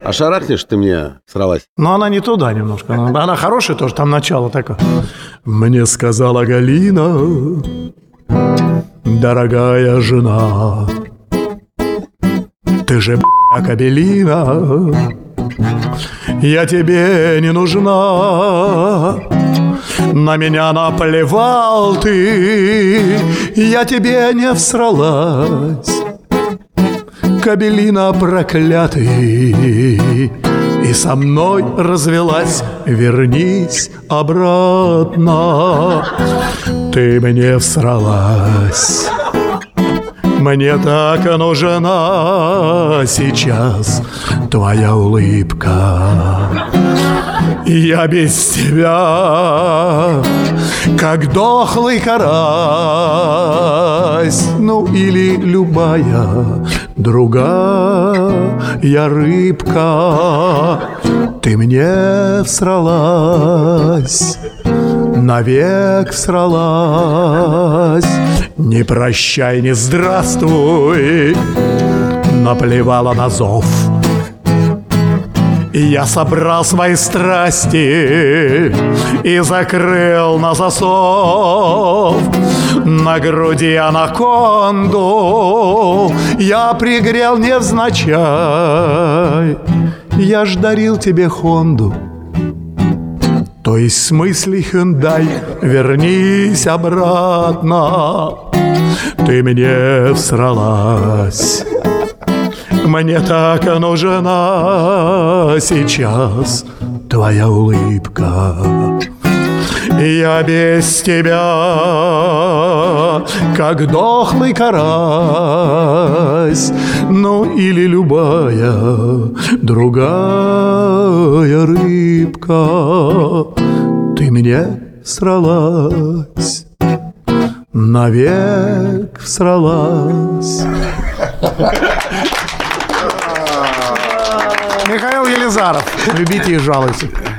А шарахнешь ты мне, сралась? Но она не туда немножко. Она хорошая тоже, там начало такое. Мне сказала Галина, дорогая жена, ты же кабелина, я тебе не нужна. На меня наплевал ты, я тебе не всралась. Кабелина проклятый, и со мной развелась. Вернись обратно, ты мне всралась. Мне так нужна сейчас твоя улыбка. Я без тебя, как дохлый карась, ну или любая другая рыбка. Ты мне всралась, навек всралась. Не прощай, не здравствуй, наплевала на зов. Я собрал свои страсти и закрыл на засов. На груди анаконду я пригрел невзначай. Я ж дарил тебе Хонду, то есть в смысле Hyundai. Вернись обратно, ты мне всралась. Мне так нужна сейчас твоя улыбка. Я без тебя, как дохлый карась, ну или любая другая рыбка. Ты мне всралась, навек всралась. Михаил Елизаров. Любите и жалуйте.